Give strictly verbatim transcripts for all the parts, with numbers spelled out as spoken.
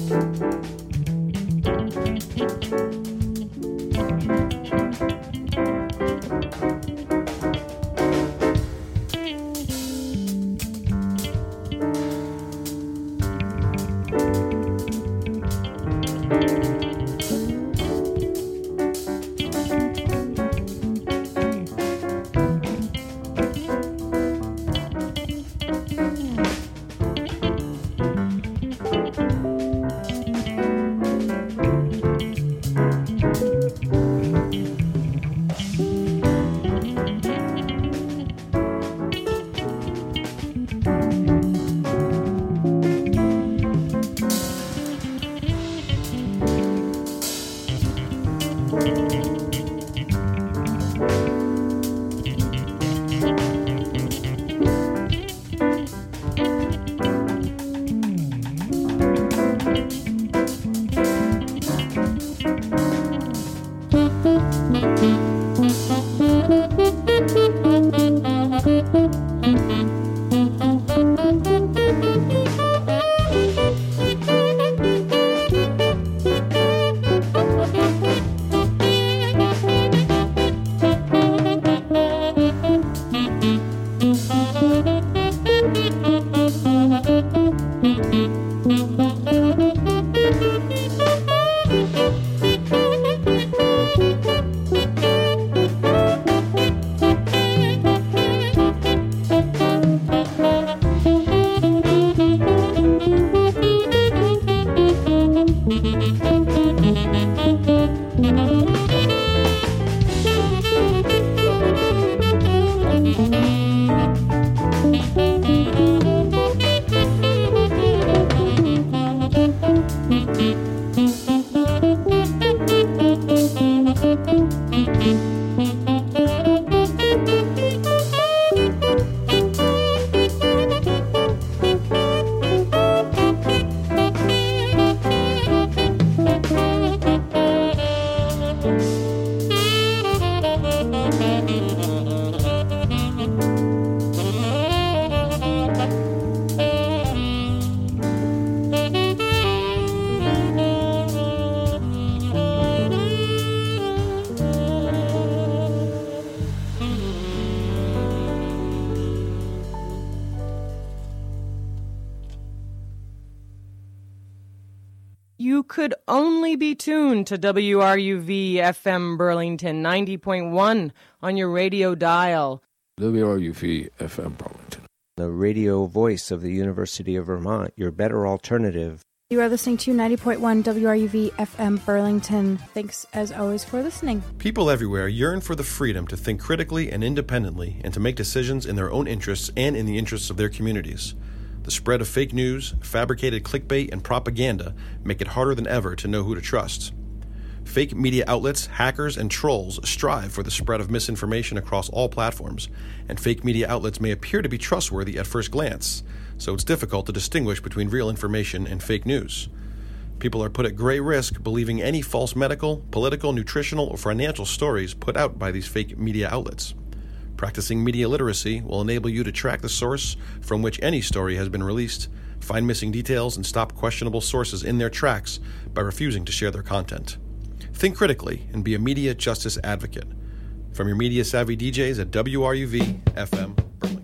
You could only be tuned to W R U V F M Burlington ninety point one on your radio dial. W R U V F M Burlington. The radio voice of the University of Vermont, your better alternative. You are listening to ninety point one W R U V F M Burlington. Thanks, as always, for listening. People everywhere yearn for the freedom to think critically and independently and to make decisions in their own interests and in the interests of their communities. The spread of fake news, fabricated clickbait, and propaganda make it harder than ever to know who to trust. Fake media outlets, hackers, and trolls strive for the spread of misinformation across all platforms, and fake media outlets may appear to be trustworthy at first glance, so it's difficult to distinguish between real information and fake news. People are put at great risk believing any false medical, political, nutritional, or financial stories put out by these fake media outlets. Practicing media literacy will enable you to track the source from which any story has been released, find missing details, and stop questionable sources in their tracks by refusing to share their content. Think critically and be a media justice advocate. From your media-savvy D Js at W R U V F M Burlington.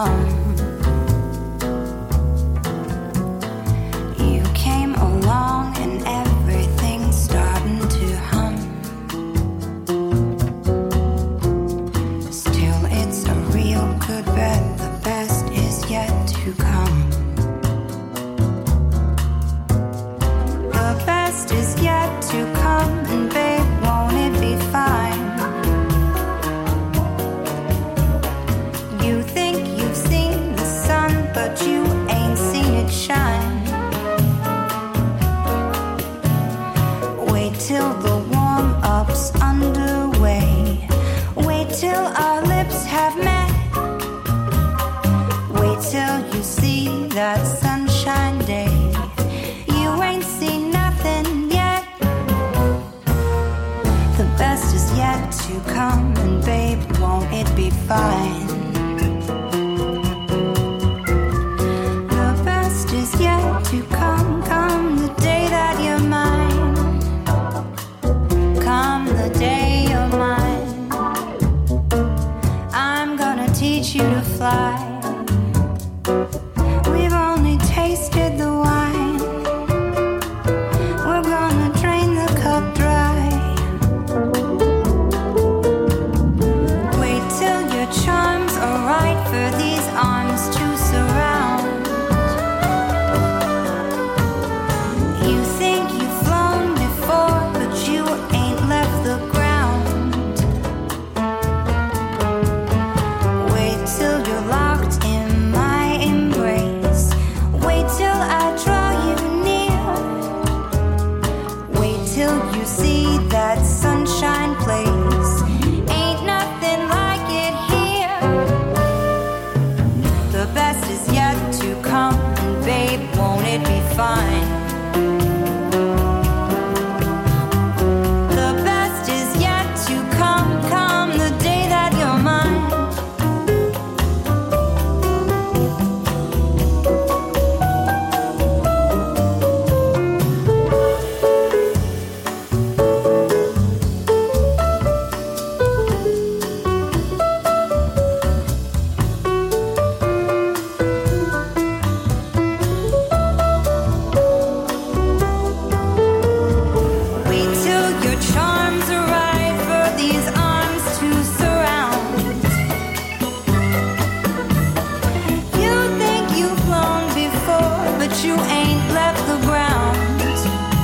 come. You came along and everything's starting to hum. Still, it's a real good bet. The best is yet to come. The best is yet to come, and babe, won't it be fine? You think you've seen the sun, but you ain't seen it shine. Wait till the warm-up's underway. Wait till our lips have met. Wait till you see that sunshine day. You ain't seen nothing yet. The best is yet to come, and babe, won't it be fine? The best is yet to come, come the day that you're mine. Come the day you're mine. I'm gonna teach you to fly. We've only tasted the wine. We're gonna drain the cup dry. Wait till your charms are right for these arms to surround. You think you've flown before, but you ain't left the ground. Wait till you're locked in my embrace. Wait till I draw you near. Wait till you see that sunshine place. Ain't nothing like it here. The best is yet to come, and babe, won't it be fine? The best is yet to come, come the day that you're mine. Wait till your charms are right for these arms to surround. You think you've flown before, but you ain't left the ground.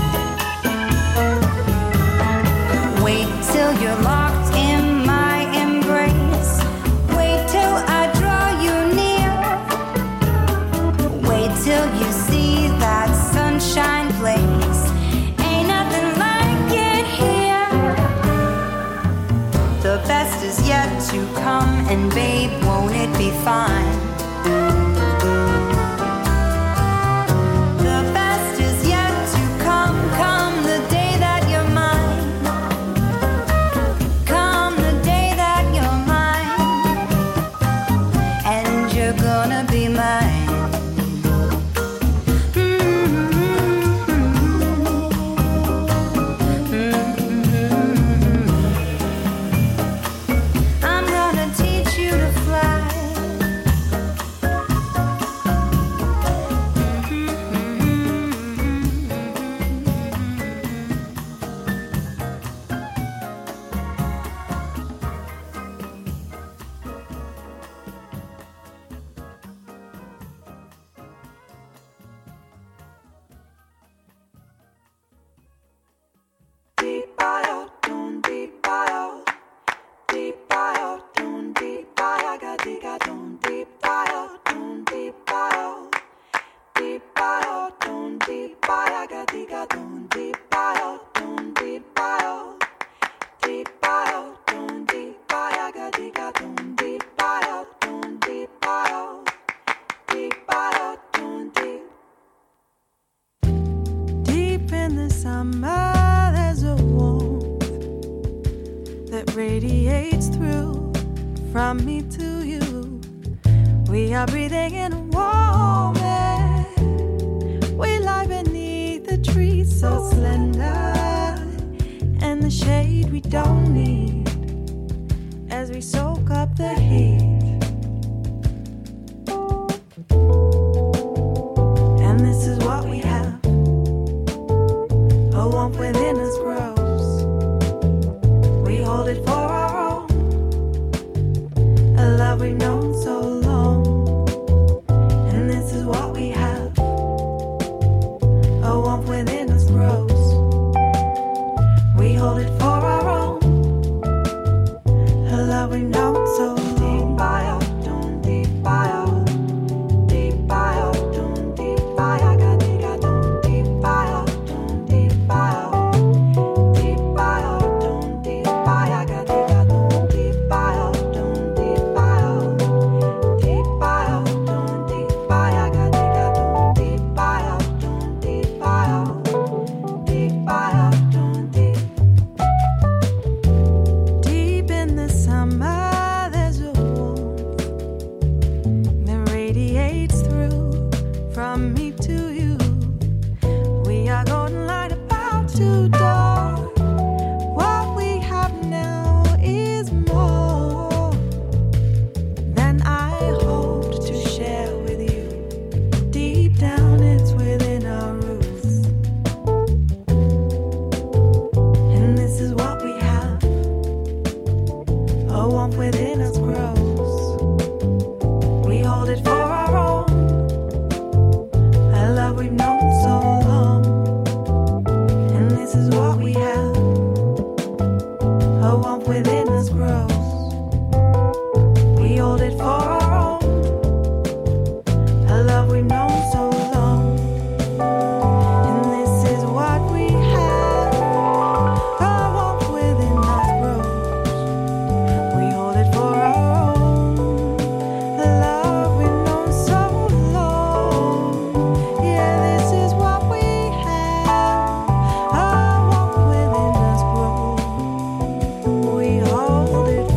Wait till you're locked in my embrace. Wait till I draw you near. Wait till you see that sunshine place. Ain't nothing like it here. The best is yet to come, and babe, won't it be fine? The best is yet to come, come the day that you're mine. Come the day that you're mine. And you're gonna be mine. I'm gonna teach you to fly. Deep in the summer, there's a warmth that radiates through from me to you. We are breathing in warm air. We lie beneath the trees so slender, and the shade we don't need as we soak up the heat. hold it for our own. A love we've known so long. And this is what we have. A warmth within us grows. We hold it for our own. A love we've known so long. Deep by out, don't deep by out. Deep by out, don't deep by out. Got deep, got don't deep by out, don't deep by out. Deep by out, don't deep by out. Got deep, got don't deep by out, don't deep by out. Deep by out, don't deep by out. Got deep, got don't deep by out, don't deep by out. Deep by out, don't deep. Deep in the summer, there's a warmth that radiates through from me to you. We are golden light about to dawn. What we have now is more than I hoped to share with you. Deep down, it's within our roots. And this is what we have. A warmth within us grows. We hold it for our own. A love we've known so long. And this is what we have. A warmth within us grows. We hold it for our own. A love we've known so long. And this is what we have. A warmth within us grows. We hold it for our own. The love we've known so long. Yeah, this is what we have. A warmth within us grows. We hold it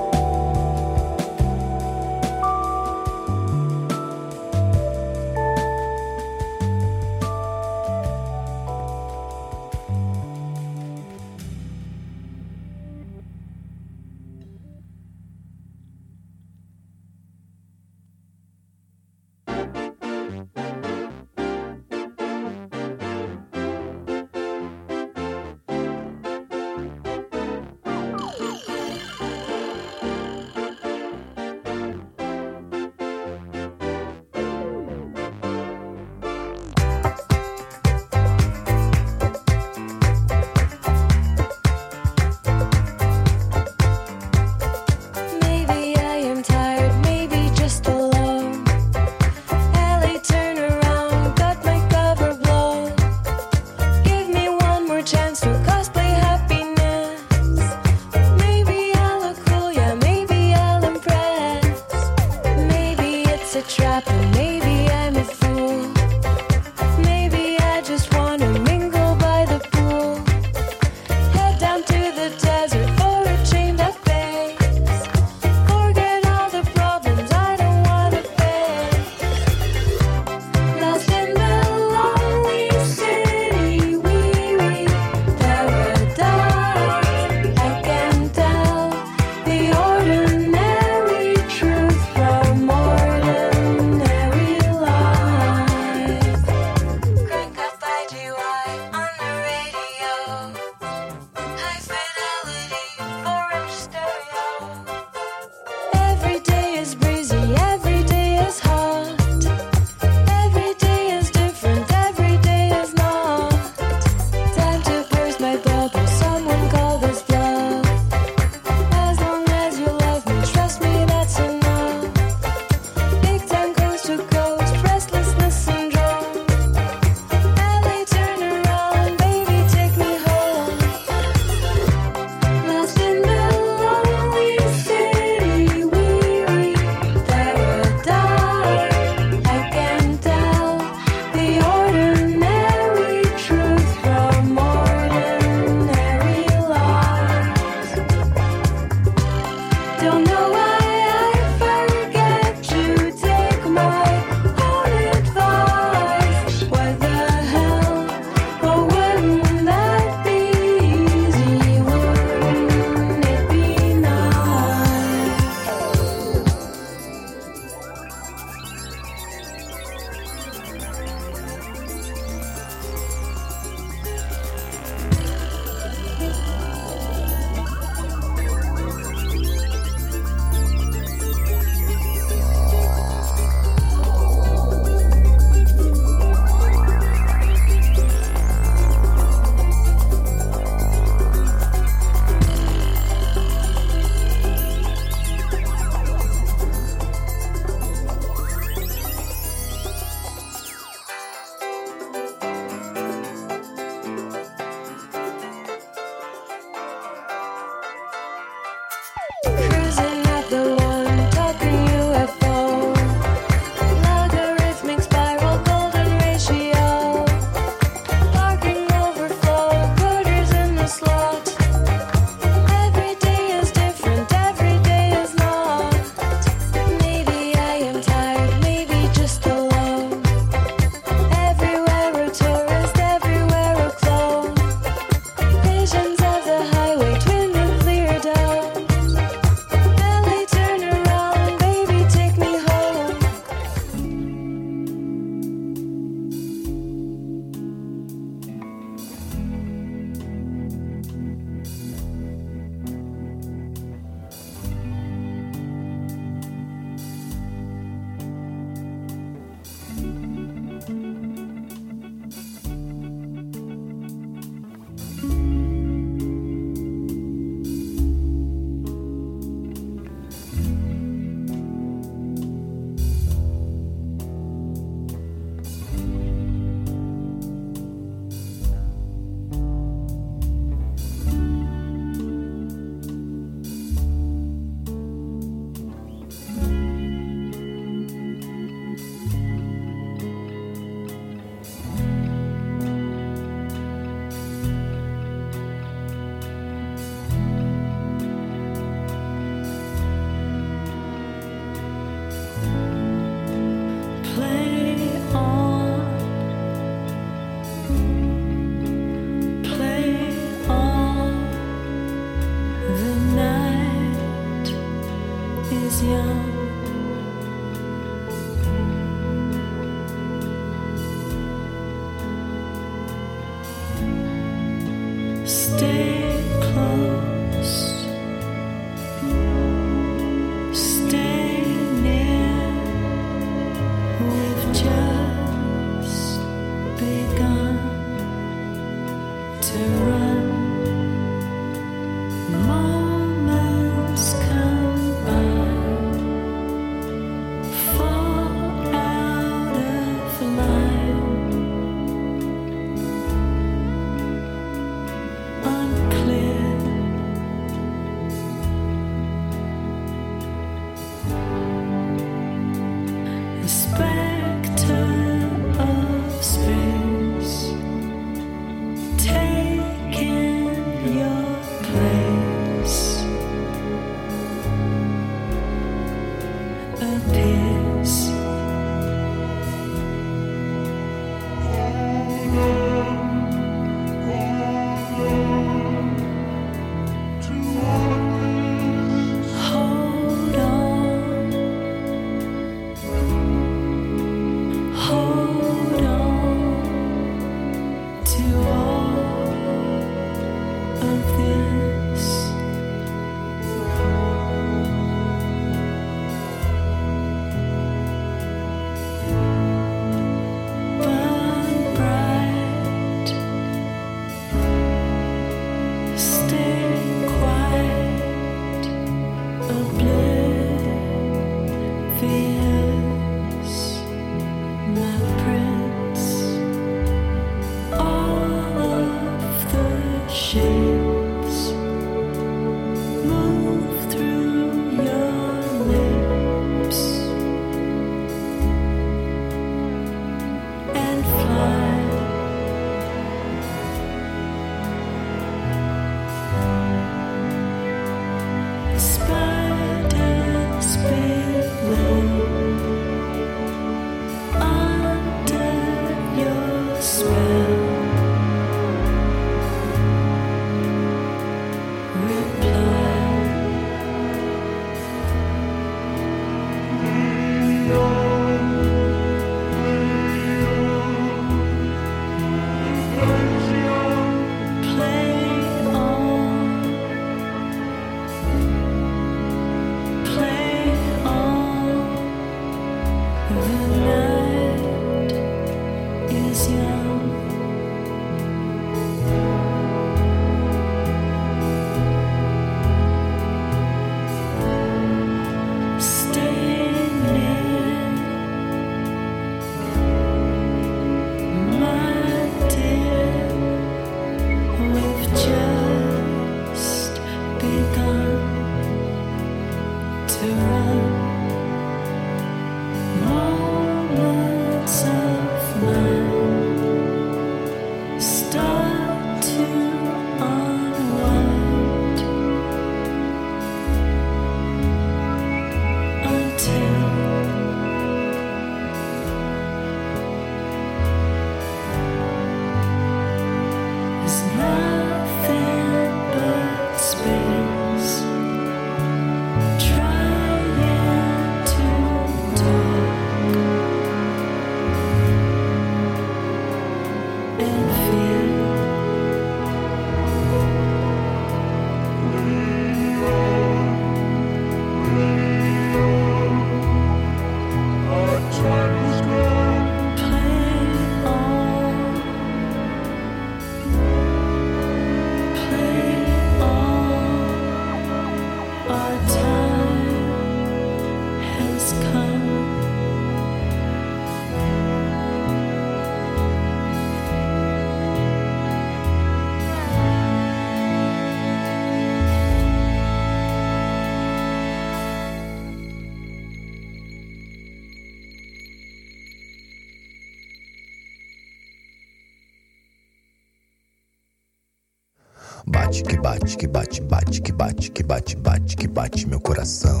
Bate que bate, que bate, bate, que bate, que bate, bate, que bate meu coração.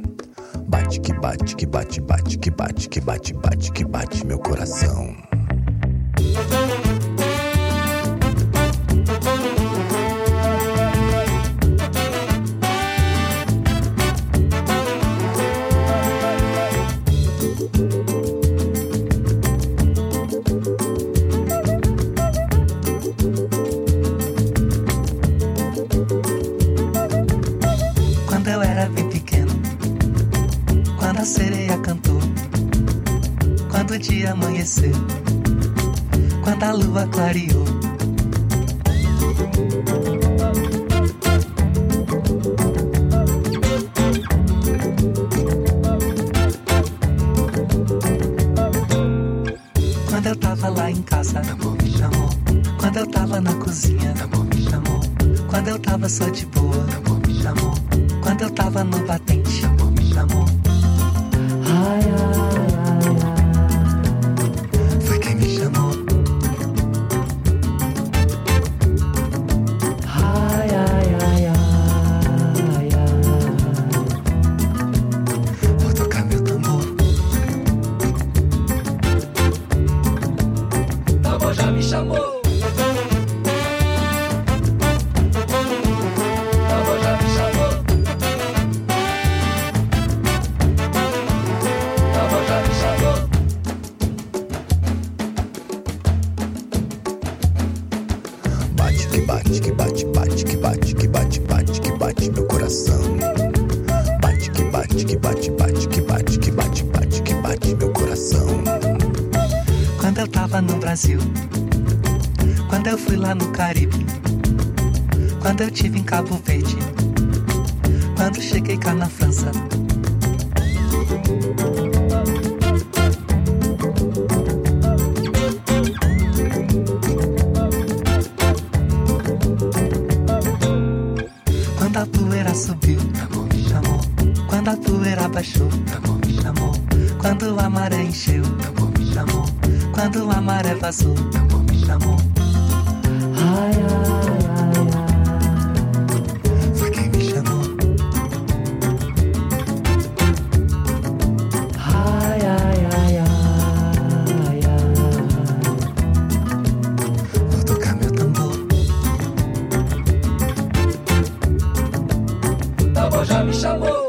Bate que bate, que bate, bate, que bate, que bate, bate, que bate meu coração. a sereia cantou, quando o dia amanheceu, quando a lua clareou. Quando eu tava lá em casa, amor me chamou. Quando eu tava na cozinha, amor me chamou. Quando eu tava só de boa, amor me chamou. Quando eu tava no batente, amor me chamou. Ai, ai, ai, ai. Foi quem me chamou. Ai, ai, ai, ai, ai. Vou tocar meu tambor. Tambor já me chamou. No Brasil, quando eu fui lá no Caribe, quando eu tive em Cabo Verde, quando cheguei cá na França. Quando a poeira subiu, amor me chamou. Quando a poeira baixou, amor me chamou. Quando a maré encheu, amor me chamou. Quando a maré vazou, amor me chamou. Ai, ai, ai, ai. Foi quem me chamou. Ai, ai, ai, ai, ai. Vou tocar meu tambor. Tambor já me chamou.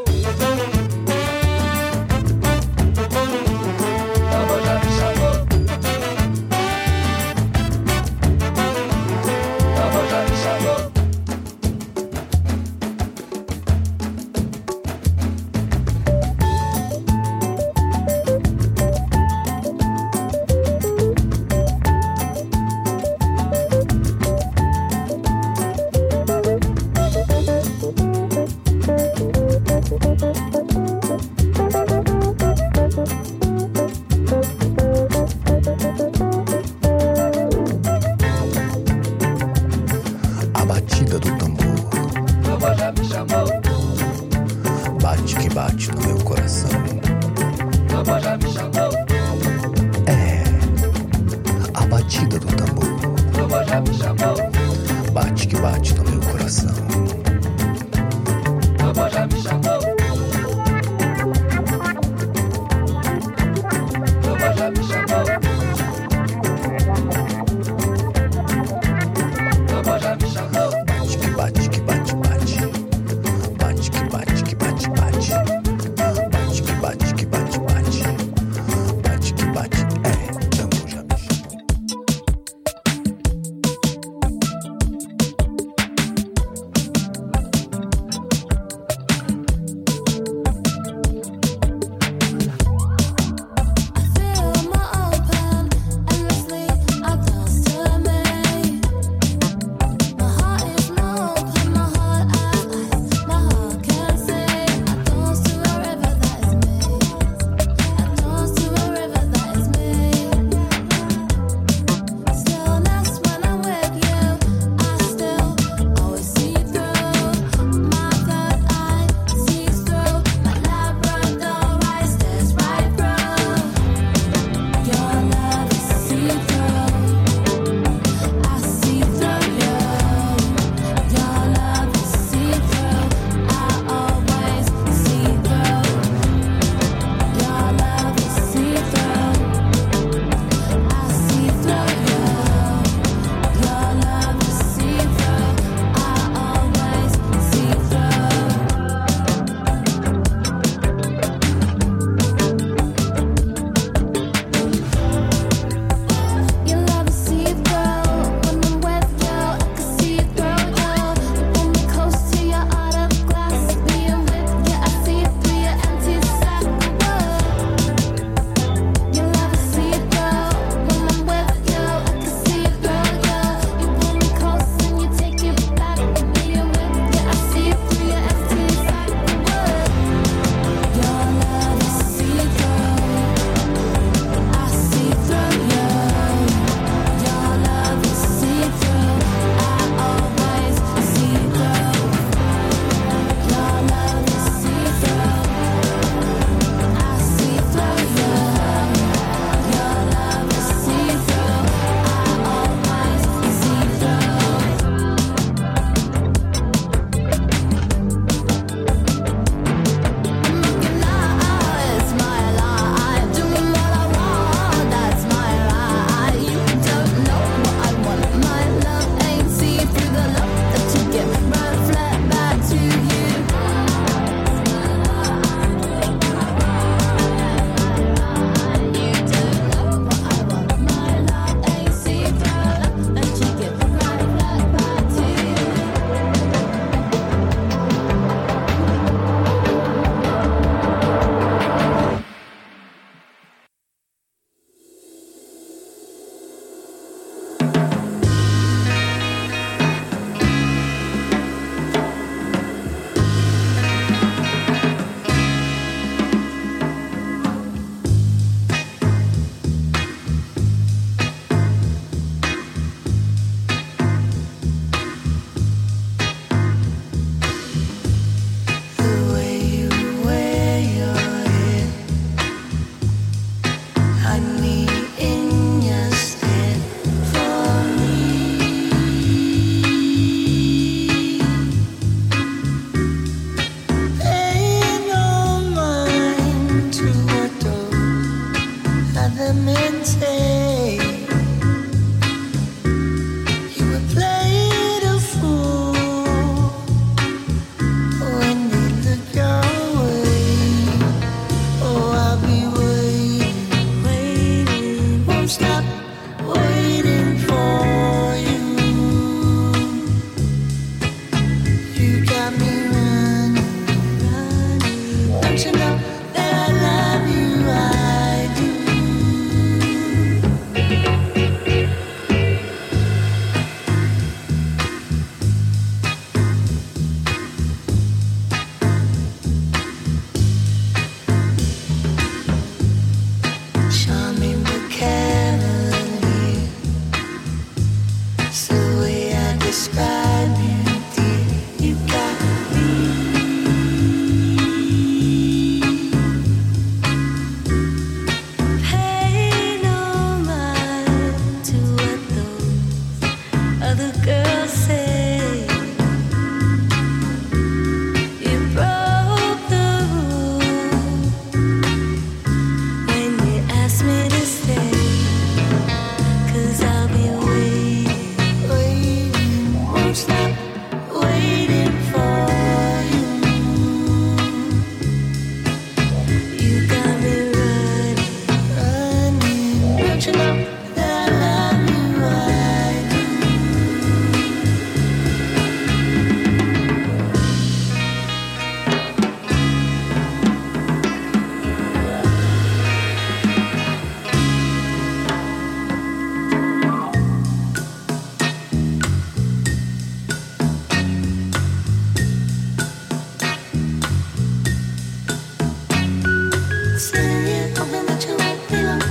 Sitting here hoping that you won't be long.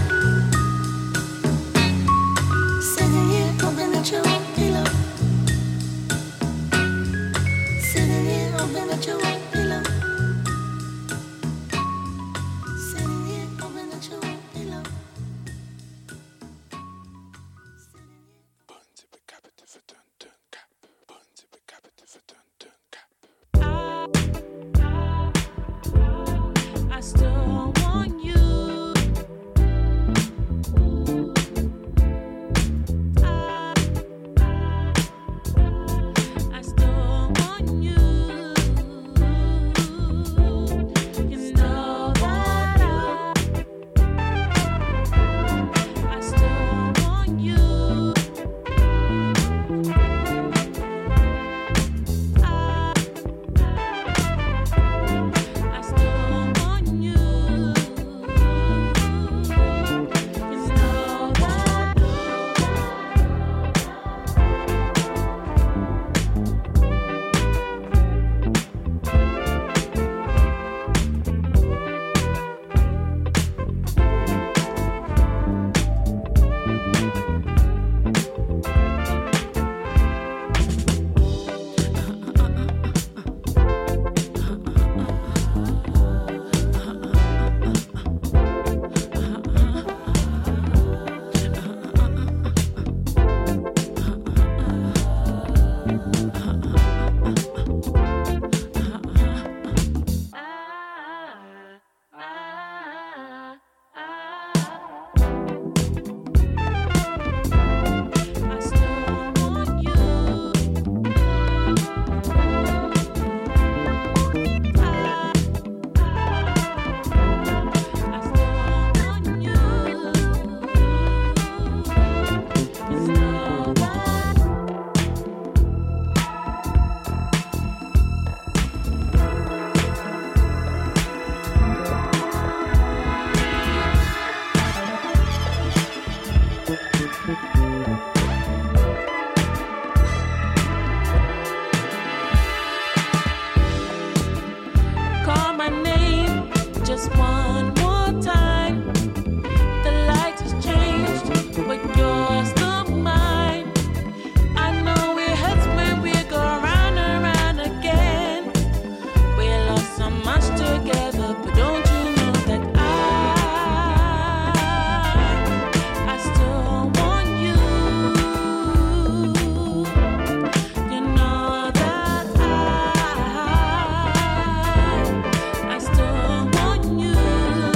Sitting here hoping that you won't be long. Sitting here hoping that you won't be long. Sitting here hoping that you won't be long. I still want you. I, I still want you. You know that I, I still want you. I, I still want you. You know that. I still want you. I still want you. You know that. Call my name just one more time. The light has changed, but you're still mine. I know it hurts when we go round and round again. We lost so much together, but don't you know that I, I still want you. You know that I, I still want you.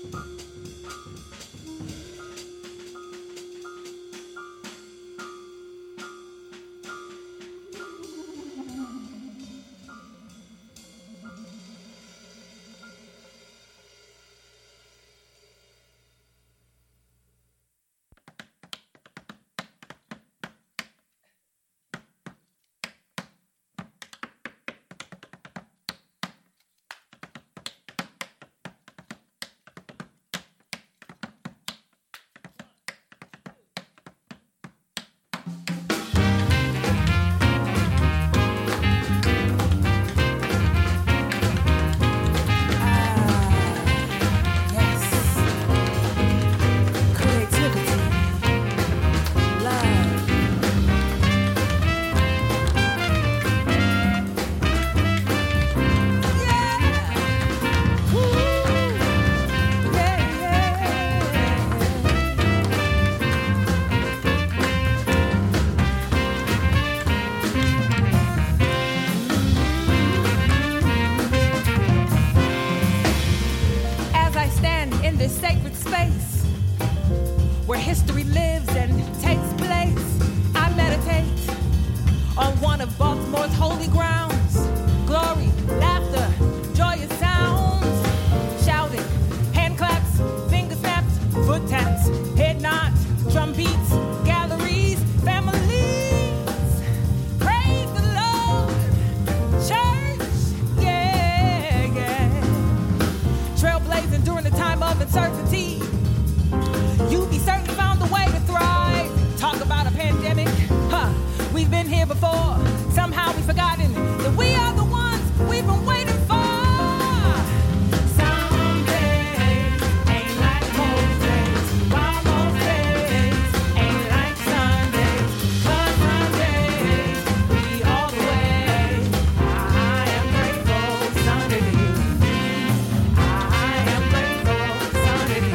Sunday.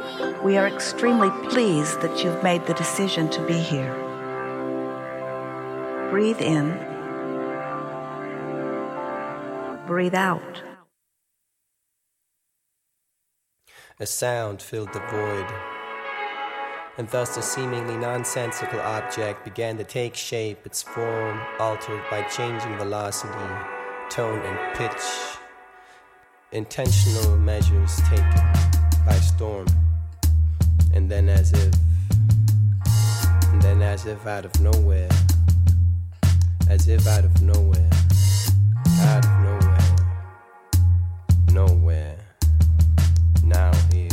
We are extremely pleased that you've made the decision to be here. Breathe in. Breathe out. A sound filled the void, and thus a seemingly nonsensical object began to take shape, its form altered by changing velocity, tone, and pitch. Intentional measures taken by storm, and then as if, and then as if out of nowhere, as if out of nowhere, out of nowhere, nowhere, now here.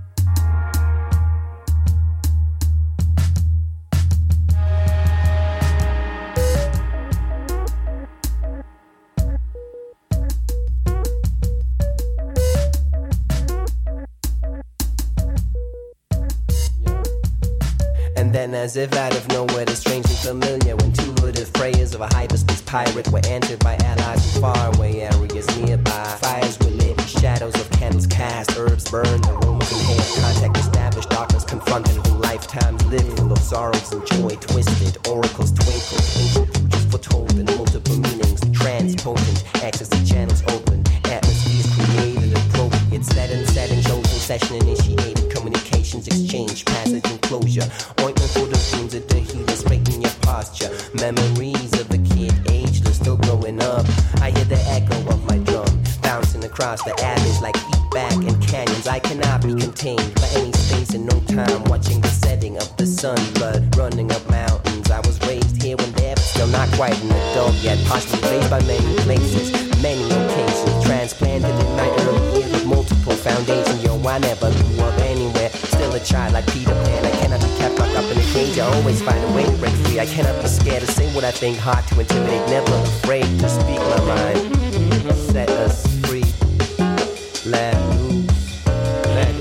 And then as if out of nowhere, the strangely familiar intuitive prayers of a hyperspace pirate were answered by allies in faraway areas nearby. Fires were lit, shadows of candles cast, herbs burned, aromas inhaled, contact established, darkness confronted, whole lifetimes lived full of sorrows and joy, twisted, oracles twinkled, ancient futures foretold in multiple meanings, transpotent, access to channels open, atmospheres created appropriate, setting, setting, chosen, session initiated, communications exchange, passage and closure, ointment for the wounds of the healer, straightening your posture, memories of a kid, ageless, still growing up. I hear the echo of my drum, bouncing across the alleys like feedback in canyons. I cannot be contained by any space and no time, watching the setting of the sun, blood running up mountains. I was raised here and there, but still not quite an adult yet, partially raised by many places, many occasions, transplanted in my early years with multiple foundations. Yo, I never grew up anywhere, still a child like Peter Pan. I cannot be kept locked up in a cage, I always find a way to break free. I cannot be scared to say what I think, hard to intimidate, never afraid to speak my mind. Set us free, let loose, let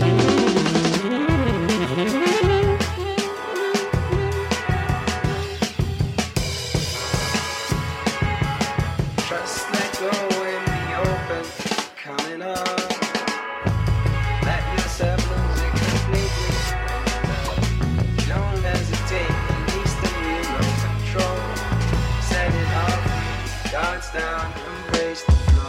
Trust, let go and be open, coming up. Let yourself lose it completely. Don't hesitate, release the wheel, no control. Set it off, guards down, embrace the flow.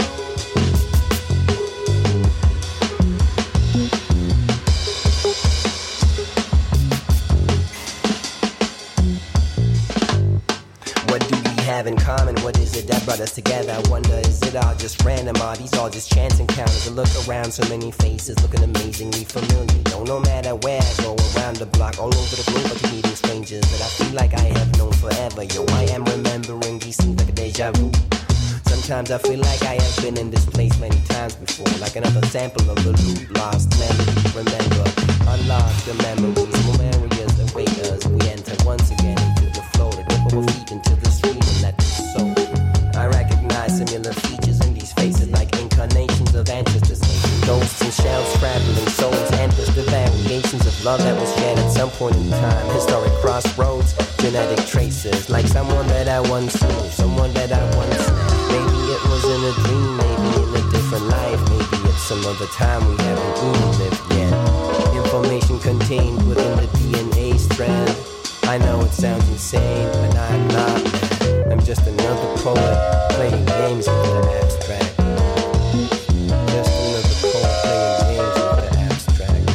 What do we have in common? What is it that brought us together? I wonder, is it all just random? Are these all just chance encounters? I look around, so many faces looking amazingly familiar. Yo, no matter where I go, around the block, all over the globe, I keep meeting strangers that I feel like I have known forever. Yo, I am remembering these scenes like a deja vu. Sometimes I feel like I have been in this place many times before, like another sample of a loop, lost melody. Remember, unlock the memories, more areas await us. We enter once again into the flow, to dip our feet into the stream and let it sow. I recognize similar features in these faces, like incarnations of ancestors, ghosts and shells, traveling souls, endless the variations of love that was shared at some point in time. Historic crossroads, genetic traces, like someone that I once knew, someone that I once knew. Maybe it was in a dream, maybe in a different life, maybe it's some other time we haven't even lived yet. Information contained within the D N A strand. I know it sounds insane, but I'm not. I'm just another poet playing games with the abstract. Just another poet playing games with the abstract.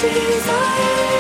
trees are